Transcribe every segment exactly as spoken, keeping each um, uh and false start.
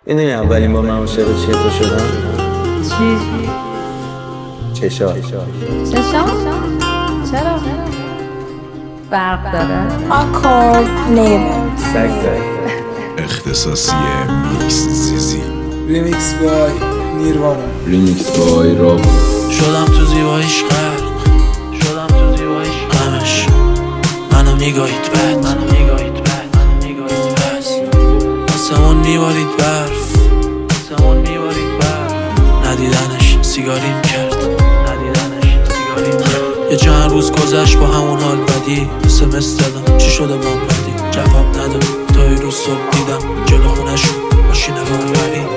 میدونی اولین بار من عاشق چیه تو شدم؟ چی؟ چشا چشام؟ چرا؟ برق داره؟ آکورد نیبل سگ داره. اختصاصی میکس زیزی ریمیکس بای نیروانا ریمیکس بای راب. شدم تو زیباییش غرق، شدم تو زیباییش غمش منو میگاهید بد، منو میگاهید بد، منو میگاهید بد. آسمون میبارید برف، آسمون میبارید برف. ندیدنش سیگاریم کرد، ندیدنش سیگاریم کرد. یه چند روز گذشت با همون حال بدی. اسمس دادم چی شده من بدی، جواب نداد تا یه روز صبح دیدم جلو خونشون ماشین رانوری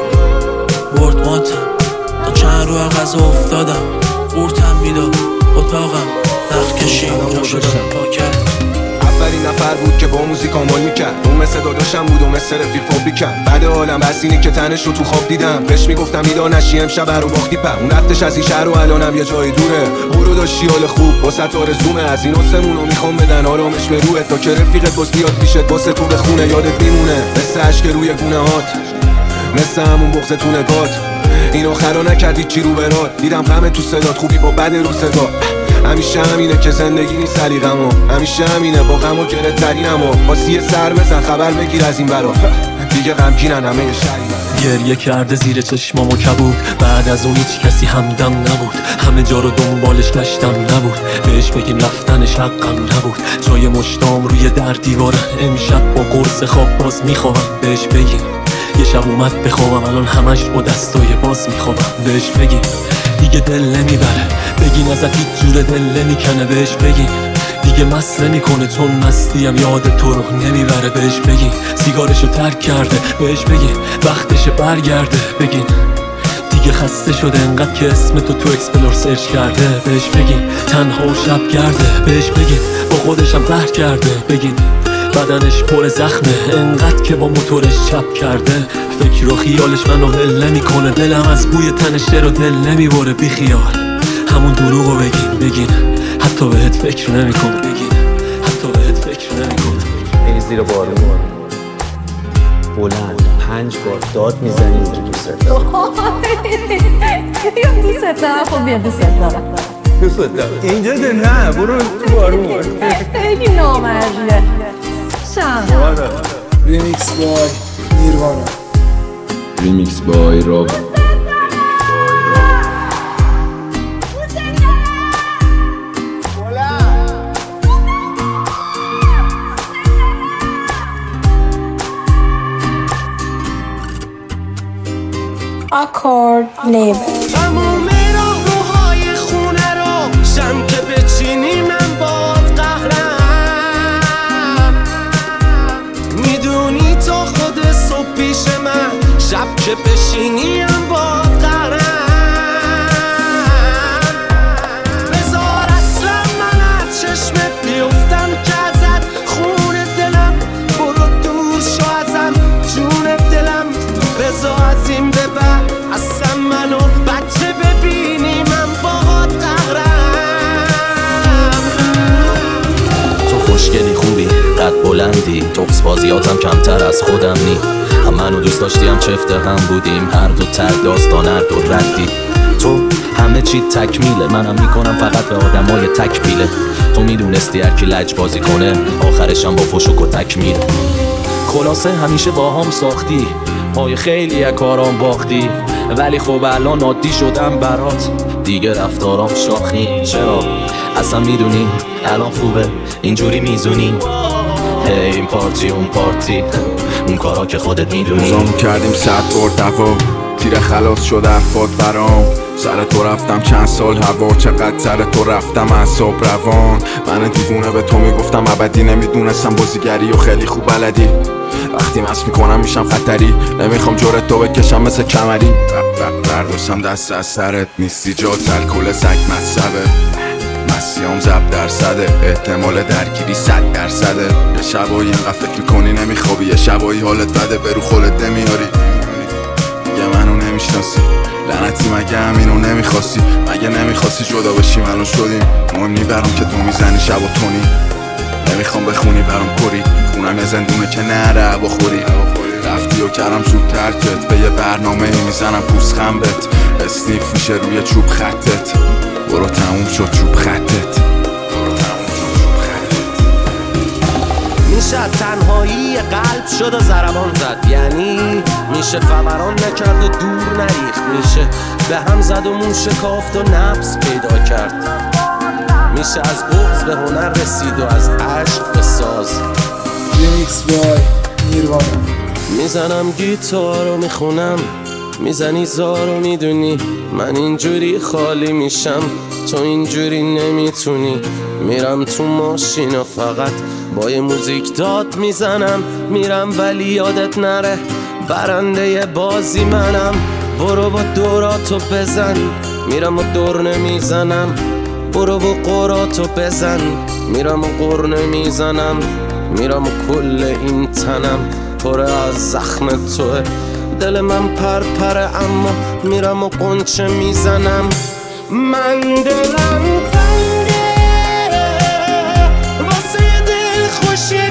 برد ماتم. تا چند رو غذا افتادم قورتم میداد اتاقم نخ کشیم جا شدم پاکر. اولین نفر بود که با موزیک آمال میکرد. اون مثل داداشم بود و مثل رفیق فابری کرد. بعد عالم بس اینه که تنش رو تو خواب دیدم. بهش میگفتم بیدار نشی امشب رو باختی پر. اون رفتش از این شهر و الانم یه جای دوره. برو داشتی حال خوب واسه آرزومه. از این آسمونو میخوام بدن آرامش به روحت تا که رفیقت باز بیاد پیشت واسه تو بخونه. یادت میمونه مثل عشق روی گونه هات، مثل همون بغض تو نگات. این آخرا نکردی چی رو برات. دیدم غم تو صدات، خوبی با بد رو صدا. همیشه همینه که زندگی نیست سلیقمو. همیشه همینه با غم و گره ترینمو. باسی سر بزن خبر بگیر از این برا. دیگه غمگینن همه شهری. گریه کرده زیر چشمامو کبود. بعد از اون هیچ کسی همدم نبود. همه جا رو دنبالش گشتم نبود. بهش بگیم رفتنش حقم نبود. جای مشتام روی در دیواره. امشب با قرص خواب باز میخوام. بهش بگیم یه شب اومد بخوابم الان همش با دستای باز میخوابم. بهش بگیم دیگه دل نمیبره. بگین ازت هیچ جور دل نمیکنه. بهش بگین دیگه مست نمیکنه چون مستیم یاد تو رو نمیبره. بهش بگین سیگارشو ترک کرده. بهش بگین وقتش برگرده. بگین دیگه خسته شده انقدر که اسم تو تو اکسپلور سرچ کرده. بهش بگین تنها و شب گرده. بهش بگین با خودشم قهر کرده. بگین بدنش پر زخمه انقدر که با موتورش چپ کرده. فکر و خیالش منو ول نمیکنه. دلم از بوی تنش رو دل نمیبره. بی خیال همون دروغو بگین. بگین حتی بهت فکر نمیکنه. بگین حتی بهت فکر نمیکنه. این زیر بارون بلند پنج بار داد میزنی اینجا دوست دارم. یا دوست دارم. خب بیا دوست دارم. دوست دارم اینجا ده نه برو تو بارون برو. خیلی نامرجیه شم. ریمیکس بای نیروانا ریمیکس بای راب. آکورد نیبل تموم راهروهای خونه رو شم که بچینی من باد قهرم. میدونی تا خود صبح پیش من شب که بشینی من باد قهرم. بذار اصلا من از چشمت بیفتم که ازت خون دلم. برو دور شو ازم جون دلم. بذار از این به بعد اصلا منو بچه ببینی من باهات قهرم. تو خوشگلی خوبی قد بلندی. توپس بازیاتم کمتر از خودم نی. هم منو دوست داشتی هم چفت هم بودیم. هر دو تر داستان هر دو ردی. تو همه چی تکمیله. منم میکنم فقط به آدمای تکمیله. تو میدونستی هر کی لج بازی کنه آخرشم با فشوک و تکمیل. خلاصه همیشه با هم ساختی. پای خیلی کارام باختی. ولی خب الان عادی شدم برات. دیگه رفتارام شاخی. چرا اصلا میدونی الان خوبه اینجوری میزونی. هی این پارتی اون پارتی اون کارا که خودت میدونی. زام کردیم صد بار دفا. تیر خلاص شد افاد برام. سر تو رفتم چند سال هوا. چقدر سر تو رفتم اعصاب روان. من دیوونه به تو میگفتم ابدی. نمیدونستم بازیگری و خیلی خوب بلدی. وقتی مست میکنم میشم خطری. نمیخوام جورت تو بکشم مثل کمری. برداشتم دست از سرت نیستی جات. الکل سگ مصبه مسیام زب درصده. احتمال درگیری صد درصده. یه شبایی اینقدر فکر میکنی نمیخوابی. یه شبایی حالت بده برو خودت نمیاری. دیگه منو نمیشناسی لعنتی. مگه همینو نمیخواستی؟ مگه نمیخواستی جدا بشیم الان شدیم. مهم نی برام که تو میزنی شب و تونی. نمیخوام بخونی برام کری. خونم یه زندونه که نره بخوری. رفتی و کردم زود ترکت، به یه برنامه میزنم پوست خنبت، اسنیف میشه روی چوب خطت، برو تموم شد چوب خطت. میشه تنهایی قلب شد و ضربان زد، یعنی میشه فوران نکرد و دور نریخت، میشه به هم زد و مون شکافت و نفس پیدا کرد، میشه از بغض به هنر رسید و از عشق به ساز. ریمیکس بای نیروانا. میزنم گیتار و میخونم، میزنی زار و میدونی من اینجوری خالی میشم، تو اینجوری نمیتونی. میرم تو ماشین و فقط با یه موزیک داد میزنم، میرم ولی یادت نره برنده بازی منم. برو با دوراتو بزن، میرم و دور نمیزنم، برو و قراتو بزن، میرم و قر نمیزنم، میرم و کل این تنم پر از زخم توه، دل من پرپره اما میرم و قنچه میزنم. من دلم تنگه واسه دل خوشی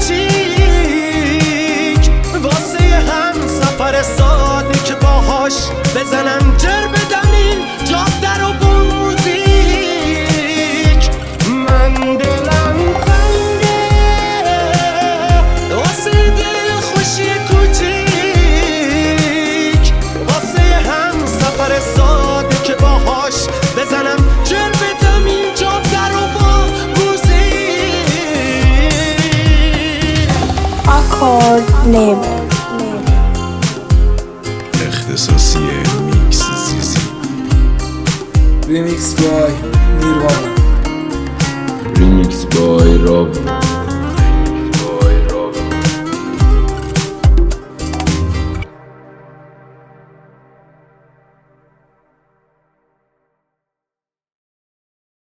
کوچیک، واسه هم سفر ساده که باهاش بزنم جر بدم این جاده رو با موزیک. من دلم تنگه واسه دل خوشی کوچیک، واسه هم سفر ساده که باهاش بزنم جر بدم این جاده رو با موزیک. Accord Label. اختصاصی میکس زیزی. ریمیکس بای نیروانا. ریمیکس بای راو.